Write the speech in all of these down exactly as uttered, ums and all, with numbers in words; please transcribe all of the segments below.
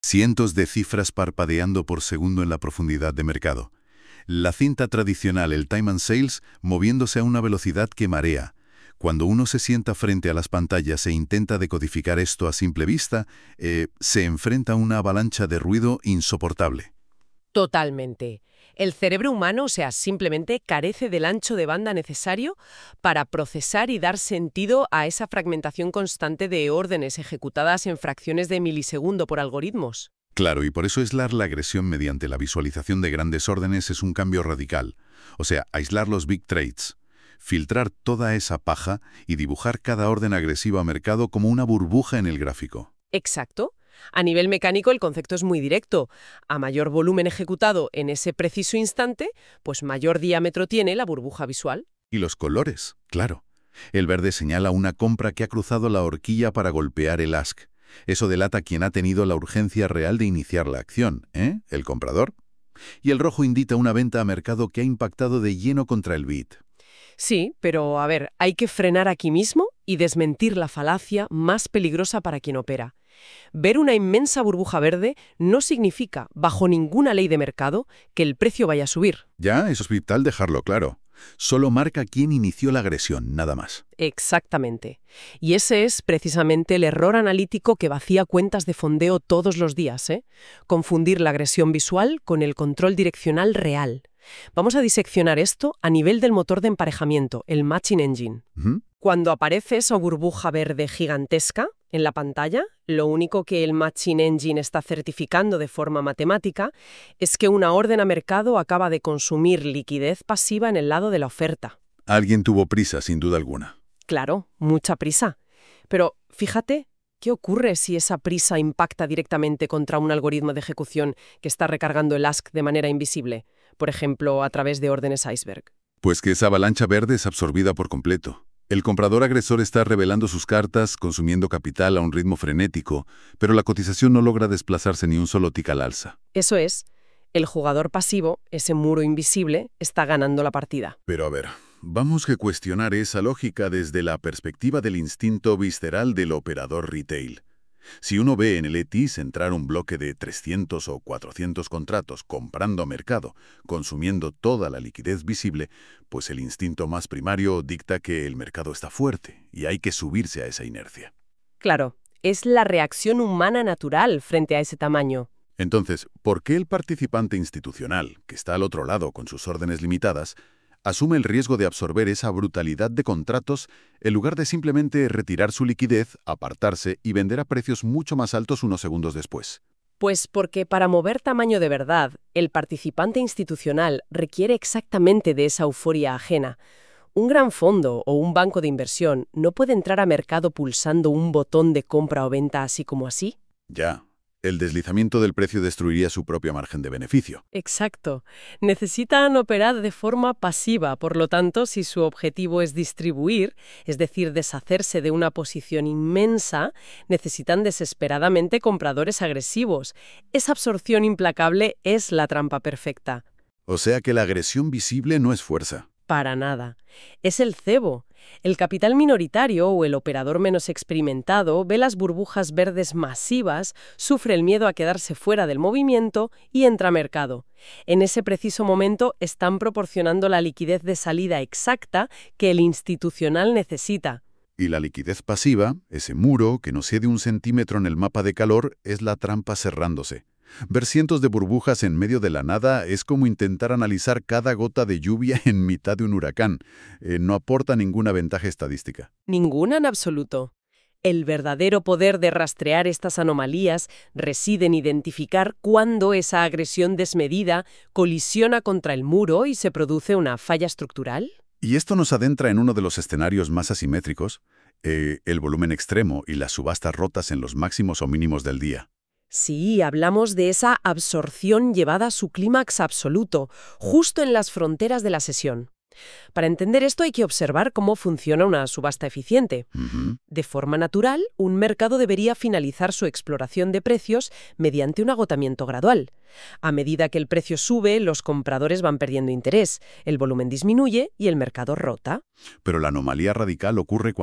Cientos de cifras parpadeando por segundo en la profundidad de mercado. La cinta tradicional, el time and sales, moviéndose a una velocidad que marea. Cuando uno se sienta frente a las pantallas e intenta decodificar esto a simple vista, eh, se enfrenta a una avalancha de ruido insoportable. Totalmente. El cerebro humano, o sea, simplemente carece del ancho de banda necesario para procesar y dar sentido a esa fragmentación constante de órdenes ejecutadas en fracciones de milisegundo por algoritmos. Claro, y por eso aislar la agresión mediante la visualización de grandes órdenes es un cambio radical. O sea, aislar los big trades, filtrar toda esa paja y dibujar cada orden agresiva a mercado como una burbuja en el gráfico. Exacto. A nivel mecánico el concepto es muy directo. A mayor volumen ejecutado en ese preciso instante, pues mayor diámetro tiene la burbuja visual. Y los colores, claro. El verde señala una compra que ha cruzado la horquilla para golpear el ask. Eso delata a quien ha tenido la urgencia real de iniciar la acción, ¿eh? ¿El comprador? Y el rojo indica una venta a mercado que ha impactado de lleno contra el bid. Sí, pero a ver, hay que frenar aquí mismo y desmentir la falacia más peligrosa para quien opera. Ver una inmensa burbuja verde no significa, bajo ninguna ley de mercado, que el precio vaya a subir. Ya, eso es vital dejarlo claro. Solo marca quién inició la agresión, nada más. Exactamente. Y ese es precisamente el error analítico que vacía cuentas de fondeo todos los días, ¿eh? Confundir la agresión visual con el control direccional real. Vamos a diseccionar esto a nivel del motor de emparejamiento, el Matching Engine. Uh-huh. Cuando aparece esa burbuja verde gigantesca en la pantalla, lo único que el Matching Engine está certificando de forma matemática es que una orden a mercado acaba de consumir liquidez pasiva en el lado de la oferta. Alguien tuvo prisa, sin duda alguna. Claro, mucha prisa. Pero fíjate, ¿qué ocurre si esa prisa impacta directamente contra un algoritmo de ejecución que está recargando el ask de manera invisible? Por ejemplo, a través de órdenes iceberg. Pues que esa avalancha verde es absorbida por completo. El comprador agresor está revelando sus cartas, consumiendo capital a un ritmo frenético, pero la cotización no logra desplazarse ni un solo tic al alza. Eso es, el jugador pasivo, ese muro invisible, está ganando la partida. Pero a ver, vamos a cuestionar esa lógica desde la perspectiva del instinto visceral del operador retail. Si uno ve en el E T I S entrar un bloque de trescientos o cuatrocientos contratos comprando a mercado, consumiendo toda la liquidez visible, pues el instinto más primario dicta que el mercado está fuerte y hay que subirse a esa inercia. Claro, es la reacción humana natural frente a ese tamaño. Entonces, ¿por qué el participante institucional, que está al otro lado con sus órdenes limitadas, asume el riesgo de absorber esa brutalidad de contratos en lugar de simplemente retirar su liquidez, apartarse y vender a precios mucho más altos unos segundos después? Pues porque para mover tamaño de verdad, el participante institucional requiere exactamente de esa euforia ajena. Un gran fondo o un banco de inversión no puede entrar a mercado pulsando un botón de compra o venta así como así. Ya. El deslizamiento del precio destruiría su propio margen de beneficio. Exacto. Necesitan operar de forma pasiva, por lo tanto, si su objetivo es distribuir, es decir, deshacerse de una posición inmensa, necesitan desesperadamente compradores agresivos. Esa absorción implacable es la trampa perfecta. O sea que la agresión visible no es fuerza. Para nada. Es el cebo. El capital minoritario o el operador menos experimentado ve las burbujas verdes masivas, sufre el miedo a quedarse fuera del movimiento y entra a mercado. En ese preciso momento están proporcionando la liquidez de salida exacta que el institucional necesita. Y la liquidez pasiva, ese muro que no cede un centímetro en el mapa de calor, es la trampa cerrándose. Ver cientos de burbujas en medio de la nada es como intentar analizar cada gota de lluvia en mitad de un huracán. Eh, no aporta ninguna ventaja estadística. Ninguna en absoluto. El verdadero poder de rastrear estas anomalías reside en identificar cuándo esa agresión desmedida colisiona contra el muro y se produce una falla estructural. Y esto nos adentra en uno de los escenarios más asimétricos, eh, el volumen extremo y las subastas rotas en los máximos o mínimos del día. Sí, hablamos de esa absorción llevada a su clímax absoluto, justo en las fronteras de la sesión. Para entender esto hay que observar cómo funciona una subasta eficiente. Uh-huh. De forma natural, un mercado debería finalizar su exploración de precios mediante un agotamiento gradual. A medida que el precio sube, los compradores van perdiendo interés, el volumen disminuye y el mercado rota. Pero la anomalía radical ocurre cuando,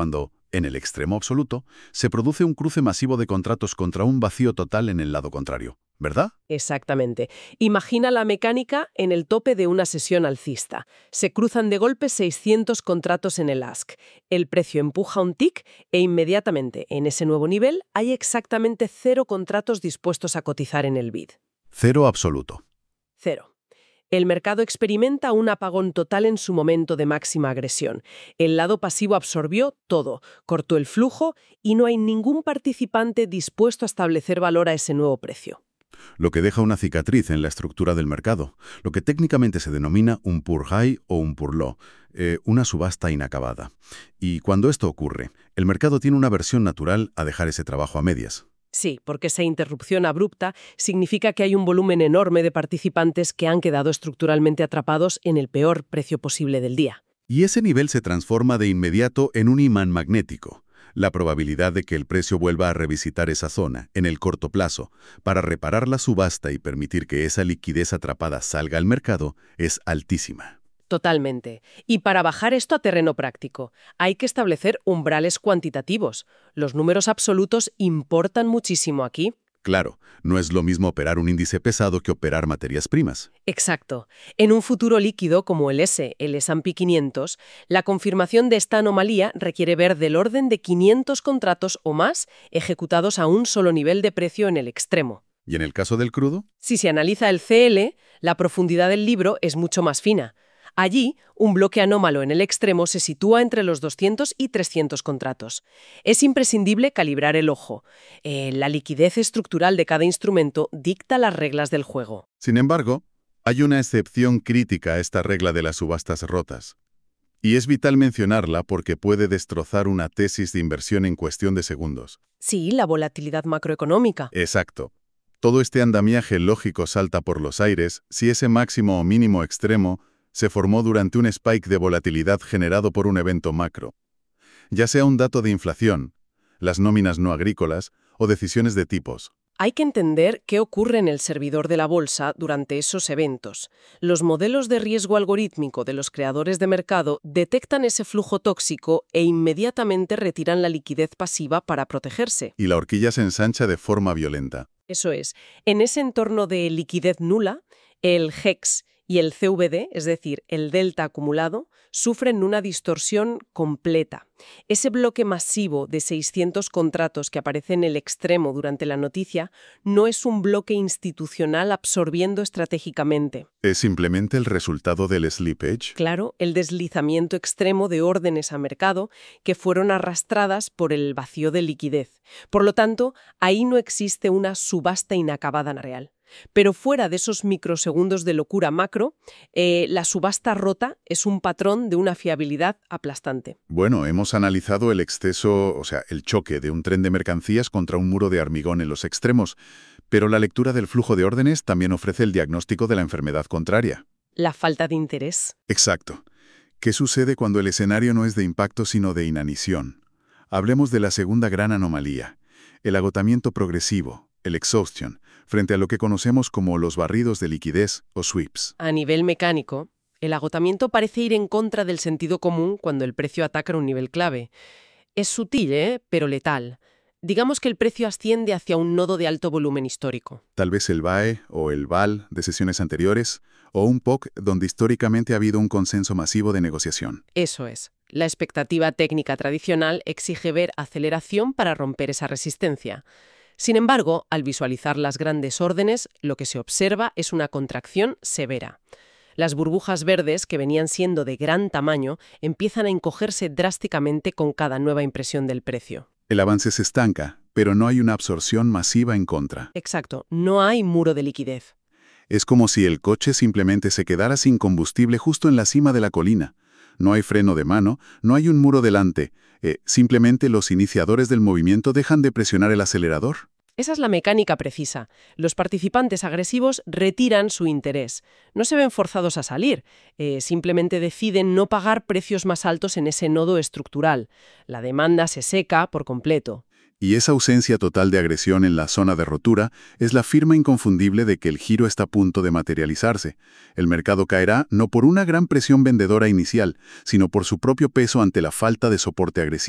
En el extremo absoluto, se produce un cruce masivo de contratos contra un vacío total en el lado contrario, ¿verdad? Exactamente. Imagina la mecánica en el tope de una sesión alcista. Se cruzan de golpe seiscientos contratos en el ask. El precio empuja un tick e inmediatamente, en ese nuevo nivel, hay exactamente cero contratos dispuestos a cotizar en el bid. Cero absoluto. Cero. El mercado experimenta un apagón total en su momento de máxima agresión. El lado pasivo absorbió todo, cortó el flujo y no hay ningún participante dispuesto a establecer valor a ese nuevo precio. Lo que deja una cicatriz en la estructura del mercado, lo que técnicamente se denomina un pur high o un pur low, eh, una subasta inacabada. Y cuando esto ocurre, el mercado tiene una aversión natural a dejar ese trabajo a medias. Sí, porque esa interrupción abrupta significa que hay un volumen enorme de participantes que han quedado estructuralmente atrapados en el peor precio posible del día. Y ese nivel se transforma de inmediato en un imán magnético. La probabilidad de que el precio vuelva a revisitar esa zona, en el corto plazo, para reparar la subasta y permitir que esa liquidez atrapada salga al mercado, es altísima. Totalmente. Y para bajar esto a terreno práctico, hay que establecer umbrales cuantitativos. Los números absolutos importan muchísimo aquí. Claro, no es lo mismo operar un índice pesado que operar materias primas. Exacto. En un futuro líquido como el S, el ese and pe quinientos, la confirmación de esta anomalía requiere ver del orden de quinientos contratos o más ejecutados a un solo nivel de precio en el extremo. ¿Y en el caso del crudo? Si se analiza el ce ele, la profundidad del libro es mucho más fina. Allí, un bloque anómalo en el extremo se sitúa entre los doscientos y trescientos contratos. Es imprescindible calibrar el ojo. Eh, la liquidez estructural de cada instrumento dicta las reglas del juego. Sin embargo, hay una excepción crítica a esta regla de las subastas rotas. Y es vital mencionarla porque puede destrozar una tesis de inversión en cuestión de segundos. Sí, la volatilidad macroeconómica. Exacto. Todo este andamiaje lógico salta por los aires si ese máximo o mínimo extremo se formó durante un spike de volatilidad generado por un evento macro. Ya sea un dato de inflación, las nóminas no agrícolas o decisiones de tipos. Hay que entender qué ocurre en el servidor de la bolsa durante esos eventos. Los modelos de riesgo algorítmico de los creadores de mercado detectan ese flujo tóxico e inmediatamente retiran la liquidez pasiva para protegerse. Y la horquilla se ensancha de forma violenta. Eso es. En ese entorno de liquidez nula, el hex y el ce ve de, es decir, el delta acumulado, sufren una distorsión completa. Ese bloque masivo de seiscientos contratos que aparece en el extremo durante la noticia no es un bloque institucional absorbiendo estratégicamente. ¿Es simplemente el resultado del slippage? Claro, el deslizamiento extremo de órdenes a mercado que fueron arrastradas por el vacío de liquidez. Por lo tanto, ahí no existe una subasta inacabada real. Pero fuera de esos microsegundos de locura macro, eh, la subasta rota es un patrón de una fiabilidad aplastante. Bueno, hemos analizado el exceso, o sea, el choque de un tren de mercancías contra un muro de hormigón en los extremos, pero la lectura del flujo de órdenes también ofrece el diagnóstico de la enfermedad contraria. La falta de interés. Exacto. ¿Qué sucede cuando el escenario no es de impacto sino de inanición? Hablemos de la segunda gran anomalía, el agotamiento progresivo, el exhaustion, frente a lo que conocemos como los barridos de liquidez o sweeps. A nivel mecánico, el agotamiento parece ir en contra del sentido común cuando el precio ataca un nivel clave. Es sutil, ¿eh? Pero letal. Digamos que el precio asciende hacia un nodo de alto volumen histórico. Tal vez el B A E o el V A L de sesiones anteriores, o un P O C donde históricamente ha habido un consenso masivo de negociación. Eso es. La expectativa técnica tradicional exige ver aceleración para romper esa resistencia. Sin embargo, al visualizar las grandes órdenes, lo que se observa es una contracción severa. Las burbujas verdes, que venían siendo de gran tamaño, empiezan a encogerse drásticamente con cada nueva impresión del precio. El avance se estanca, pero no hay una absorción masiva en contra. Exacto, no hay muro de liquidez. Es como si el coche simplemente se quedara sin combustible justo en la cima de la colina. No hay freno de mano, no hay un muro delante. Eh, simplemente los iniciadores del movimiento dejan de presionar el acelerador. Esa es la mecánica precisa. Los participantes agresivos retiran su interés. No se ven forzados a salir, eh, simplemente deciden no pagar precios más altos en ese nodo estructural. La demanda se seca por completo. Y esa ausencia total de agresión en la zona de rotura es la firma inconfundible de que el giro está a punto de materializarse. El mercado caerá no por una gran presión vendedora inicial, sino por su propio peso ante la falta de soporte agresivo.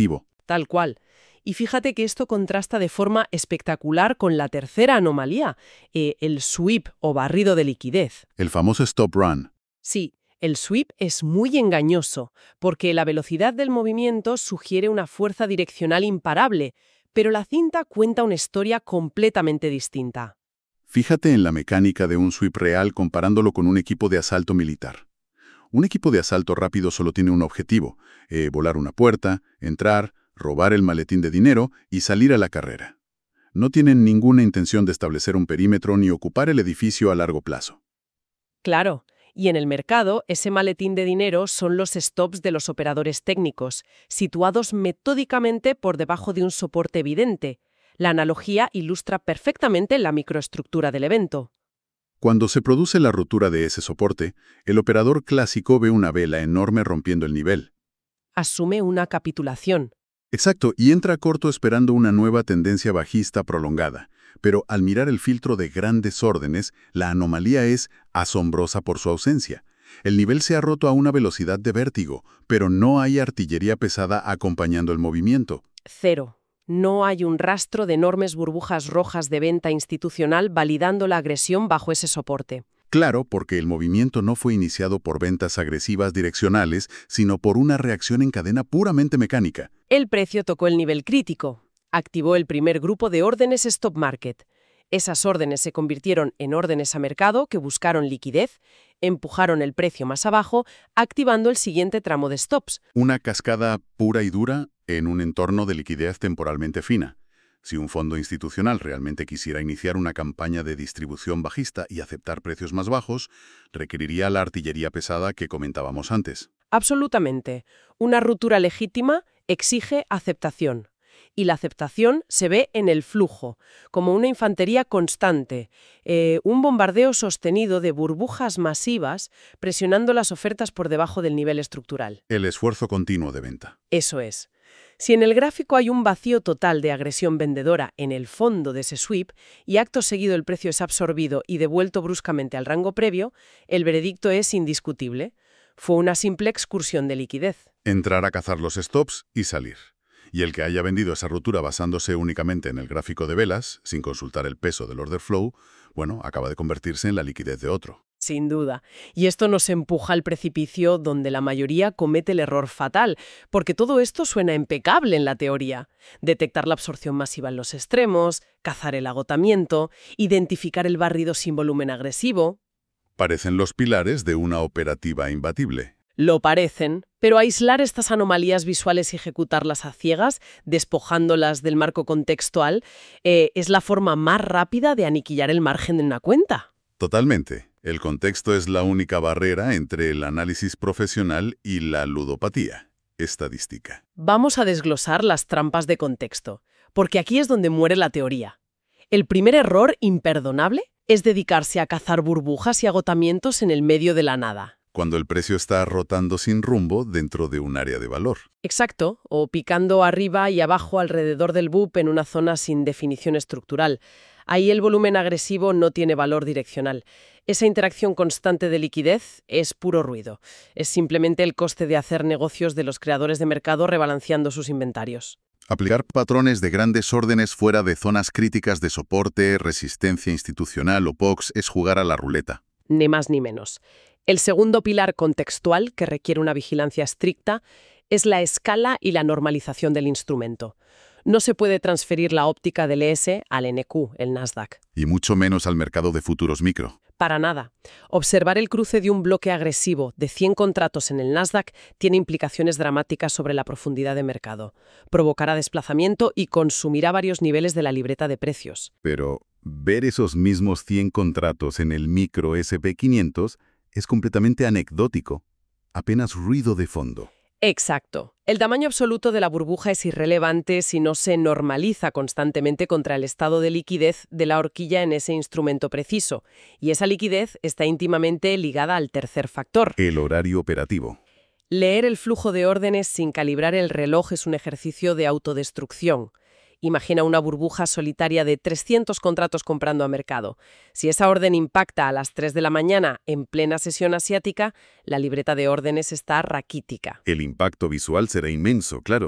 tal cual. Y fíjate que esto contrasta de forma espectacular con la tercera anomalía, eh, el sweep o barrido de liquidez. El famoso stop run. Sí, el sweep es muy engañoso, porque la velocidad del movimiento sugiere una fuerza direccional imparable, pero la cinta cuenta una historia completamente distinta. Fíjate en la mecánica de un sweep real comparándolo con un equipo de asalto militar. Un equipo de asalto rápido solo tiene un objetivo, eh, volar una puerta, entrar, robar el maletín de dinero y salir a la carrera. No tienen ninguna intención de establecer un perímetro ni ocupar el edificio a largo plazo. Claro, y en el mercado, ese maletín de dinero son los stops de los operadores técnicos, situados metódicamente por debajo de un soporte evidente. La analogía ilustra perfectamente la microestructura del evento. Cuando se produce la ruptura de ese soporte, el operador clásico ve una vela enorme rompiendo el nivel. Asume una capitulación. Exacto, y entra corto esperando una nueva tendencia bajista prolongada. Pero al mirar el filtro de grandes órdenes, la anomalía es asombrosa por su ausencia. El nivel se ha roto a una velocidad de vértigo, pero no hay artillería pesada acompañando el movimiento. Cero. No hay un rastro de enormes burbujas rojas de venta institucional validando la agresión bajo ese soporte. Claro, porque el movimiento no fue iniciado por ventas agresivas direccionales, sino por una reacción en cadena puramente mecánica. El precio tocó el nivel crítico. Activó el primer grupo de órdenes stop market. Esas órdenes se convirtieron en órdenes a mercado que buscaron liquidez, empujaron el precio más abajo, activando el siguiente tramo de stops. Una cascada pura y dura en un entorno de liquidez temporalmente fina. Si un fondo institucional realmente quisiera iniciar una campaña de distribución bajista y aceptar precios más bajos, requeriría la artillería pesada que comentábamos antes. Absolutamente. Una ruptura legítima exige aceptación. Y la aceptación se ve en el flujo, como una infantería constante, eh, un bombardeo sostenido de burbujas masivas presionando las ofertas por debajo del nivel estructural. El esfuerzo continuo de venta. Eso es. Si en el gráfico hay un vacío total de agresión vendedora en el fondo de ese sweep y acto seguido el precio es absorbido y devuelto bruscamente al rango previo, el veredicto es indiscutible. Fue una simple excursión de liquidez. Entrar a cazar los stops y salir. Y el que haya vendido esa ruptura basándose únicamente en el gráfico de velas, sin consultar el peso del order flow, bueno, acaba de convertirse en la liquidez de otro. Sin duda. Y esto nos empuja al precipicio donde la mayoría comete el error fatal, porque todo esto suena impecable en la teoría. Detectar la absorción masiva en los extremos, cazar el agotamiento, identificar el barrido sin volumen agresivo. Parecen los pilares de una operativa imbatible. Lo parecen, pero aislar estas anomalías visuales y ejecutarlas a ciegas, despojándolas del marco contextual, eh, es la forma más rápida de aniquilar el margen de una cuenta. Totalmente. El contexto es la única barrera entre el análisis profesional y la ludopatía estadística. Vamos a desglosar las trampas de contexto, porque aquí es donde muere la teoría. El primer error imperdonable es dedicarse a cazar burbujas y agotamientos en el medio de la nada. Cuando el precio está rotando sin rumbo dentro de un área de valor. Exacto, o picando arriba y abajo alrededor del B U P en una zona sin definición estructural. Ahí el volumen agresivo no tiene valor direccional. Esa interacción constante de liquidez es puro ruido. Es simplemente el coste de hacer negocios de los creadores de mercado rebalanceando sus inventarios. Aplicar patrones de grandes órdenes fuera de zonas críticas de soporte, resistencia institucional o P O X es jugar a la ruleta. Ni más ni menos. El segundo pilar contextual, que requiere una vigilancia estricta, es la escala y la normalización del instrumento. No se puede transferir la óptica del E S al N Q, el Nasdaq. Y mucho menos al mercado de futuros micro. Para nada. Observar el cruce de un bloque agresivo de cien contratos en el Nasdaq tiene implicaciones dramáticas sobre la profundidad de mercado. Provocará desplazamiento y consumirá varios niveles de la libreta de precios. Pero ver esos mismos cien contratos en el micro ese and pe quinientos es completamente anecdótico, apenas ruido de fondo. Exacto. El tamaño absoluto de la burbuja es irrelevante si no se normaliza constantemente contra el estado de liquidez de la horquilla en ese instrumento preciso, y esa liquidez está íntimamente ligada al tercer factor. El horario operativo. Leer el flujo de órdenes sin calibrar el reloj es un ejercicio de autodestrucción. Imagina una burbuja solitaria de trescientos contratos comprando a mercado. Si esa orden impacta a las tres de la mañana en plena sesión asiática, la libreta de órdenes está raquítica. El impacto visual será inmenso, claro.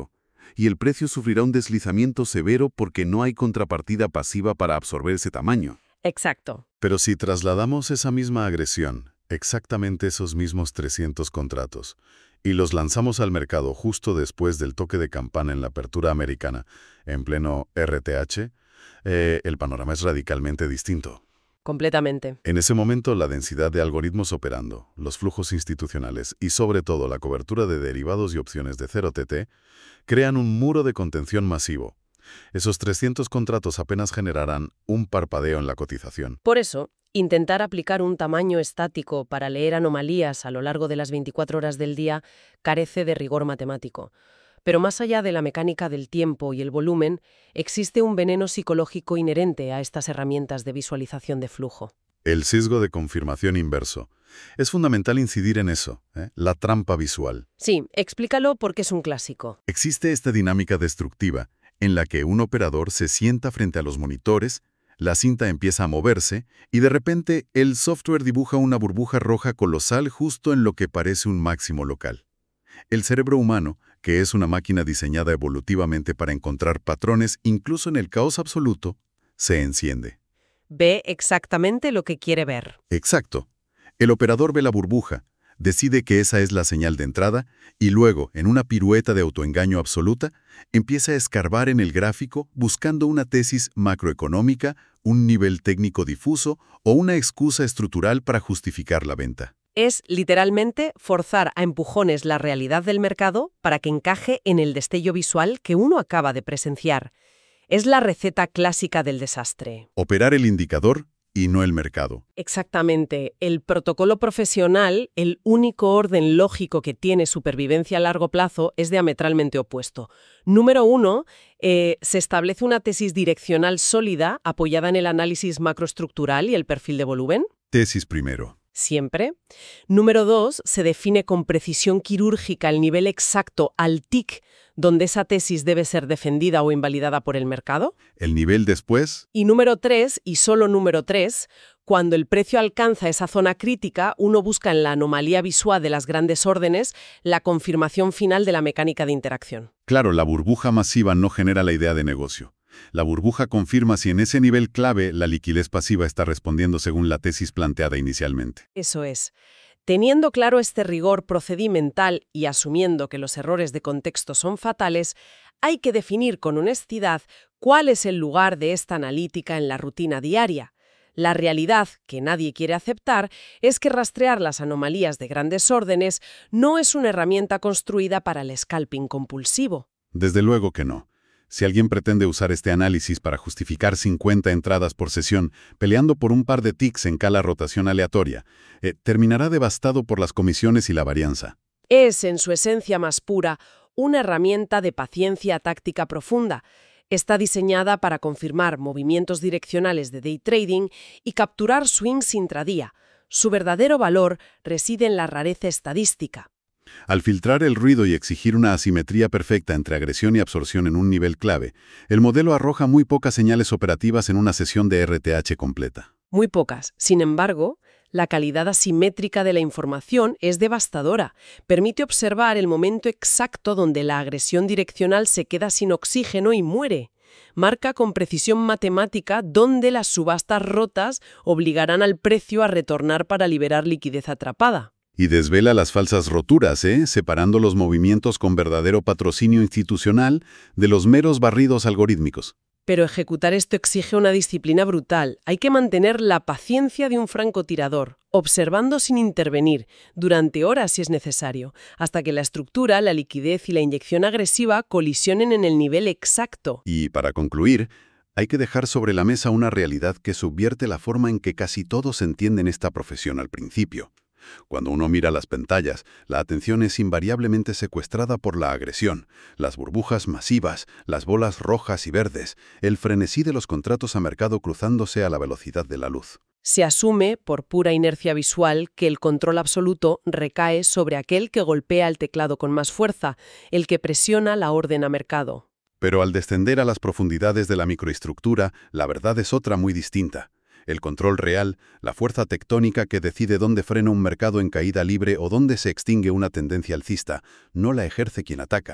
y el precio sufrirá un deslizamiento severo porque no hay contrapartida pasiva para absorber ese tamaño. Exacto. Pero si trasladamos esa misma agresión, exactamente esos mismos trescientos contratos, y los lanzamos al mercado justo después del toque de campana en la apertura americana, en pleno R T H, eh, el panorama es radicalmente distinto. Completamente. En ese momento, la densidad de algoritmos operando, los flujos institucionales y, sobre todo, la cobertura de derivados y opciones de cero T T, crean un muro de contención masivo. Esos trescientos contratos apenas generarán un parpadeo en la cotización. Por eso, intentar aplicar un tamaño estático para leer anomalías a lo largo de las veinticuatro horas del día carece de rigor matemático. Pero más allá de la mecánica del tiempo y el volumen, existe un veneno psicológico inherente a estas herramientas de visualización de flujo. El sesgo de confirmación inverso. Es fundamental incidir en eso, ¿eh? La trampa visual. Sí, explícalo porque es un clásico. Existe esta dinámica destructiva en la que un operador se sienta frente a los monitores, la cinta empieza a moverse y de repente el software dibuja una burbuja roja colosal justo en lo que parece un máximo local. El cerebro humano, que es una máquina diseñada evolutivamente para encontrar patrones incluso en el caos absoluto, se enciende. Ve exactamente lo que quiere ver. Exacto. El operador ve la burbuja, decide que esa es la señal de entrada y luego, en una pirueta de autoengaño absoluta, empieza a escarbar en el gráfico buscando una tesis macroeconómica, un nivel técnico difuso o una excusa estructural para justificar la venta. Es, literalmente, forzar a empujones la realidad del mercado para que encaje en el destello visual que uno acaba de presenciar. Es la receta clásica del desastre. Operar el indicador y no el mercado. Exactamente. El protocolo profesional, el único orden lógico que tiene supervivencia a largo plazo, es diametralmente opuesto. Número uno, eh, se establece una tesis direccional sólida apoyada en el análisis macroestructural y el perfil de volumen. Tesis primero. Siempre. Número dos, se define con precisión quirúrgica el nivel exacto al tic donde esa tesis debe ser defendida o invalidada por el mercado. El nivel después. Y número tres, y solo número tres, cuando el precio alcanza esa zona crítica, uno busca en la anomalía visual de las grandes órdenes la confirmación final de la mecánica de interacción. Claro, la burbuja masiva no genera la idea de negocio. La burbuja confirma si en ese nivel clave la liquidez pasiva está respondiendo según la tesis planteada inicialmente. Eso es. Teniendo claro este rigor procedimental y asumiendo que los errores de contexto son fatales, hay que definir con honestidad cuál es el lugar de esta analítica en la rutina diaria. La realidad, que nadie quiere aceptar, es que rastrear las anomalías de grandes órdenes no es una herramienta construida para el scalping compulsivo. Desde luego que no. Si alguien pretende usar este análisis para justificar cincuenta entradas por sesión, peleando por un par de ticks en cada rotación aleatoria, eh, terminará devastado por las comisiones y la varianza. Es, en su esencia más pura, una herramienta de paciencia táctica profunda. Está diseñada para confirmar movimientos direccionales de day trading y capturar swings intradía. Su verdadero valor reside en la rareza estadística. Al filtrar el ruido y exigir una asimetría perfecta entre agresión y absorción en un nivel clave, el modelo arroja muy pocas señales operativas en una sesión de R T H completa. Muy pocas. Sin embargo, la calidad asimétrica de la información es devastadora. Permite observar el momento exacto donde la agresión direccional se queda sin oxígeno y muere. Marca con precisión matemática dónde las subastas rotas obligarán al precio a retornar para liberar liquidez atrapada. Y desvela las falsas roturas, ¿eh? Separando los movimientos con verdadero patrocinio institucional de los meros barridos algorítmicos. Pero ejecutar esto exige una disciplina brutal. Hay que mantener la paciencia de un francotirador, observando sin intervenir, durante horas si es necesario, hasta que la estructura, la liquidez y la inyección agresiva colisionen en el nivel exacto. Y, para concluir, hay que dejar sobre la mesa una realidad que subvierte la forma en que casi todos entienden esta profesión al principio. Cuando uno mira las pantallas, la atención es invariablemente secuestrada por la agresión, las burbujas masivas, las bolas rojas y verdes, el frenesí de los contratos a mercado cruzándose a la velocidad de la luz. Se asume, por pura inercia visual, que el control absoluto recae sobre aquel que golpea el teclado con más fuerza, el que presiona la orden a mercado. Pero al descender a las profundidades de la microestructura, la verdad es otra muy distinta. El control real, la fuerza tectónica que decide dónde frena un mercado en caída libre o dónde se extingue una tendencia alcista, no la ejerce quien ataca.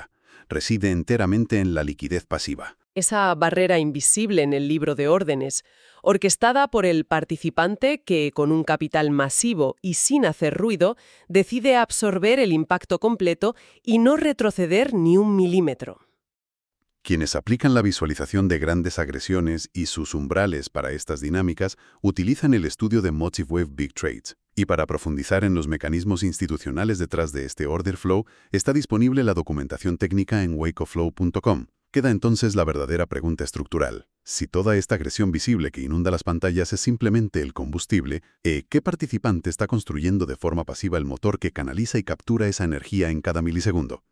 reside enteramente en la liquidez pasiva. Esa barrera invisible en el libro de órdenes, orquestada por el participante que, con un capital masivo y sin hacer ruido, decide absorber el impacto completo y no retroceder ni un milímetro. Quienes aplican la visualización de grandes agresiones y sus umbrales para estas dinámicas utilizan el estudio de Motive Wave Big Trades. Y para profundizar en los mecanismos institucionales detrás de este order flow, está disponible la documentación técnica en wacoflow punto com. Queda entonces la verdadera pregunta estructural. Si toda esta agresión visible que inunda las pantallas es simplemente el combustible, ¿eh, ¿qué participante está construyendo de forma pasiva el motor que canaliza y captura esa energía en cada milisegundo?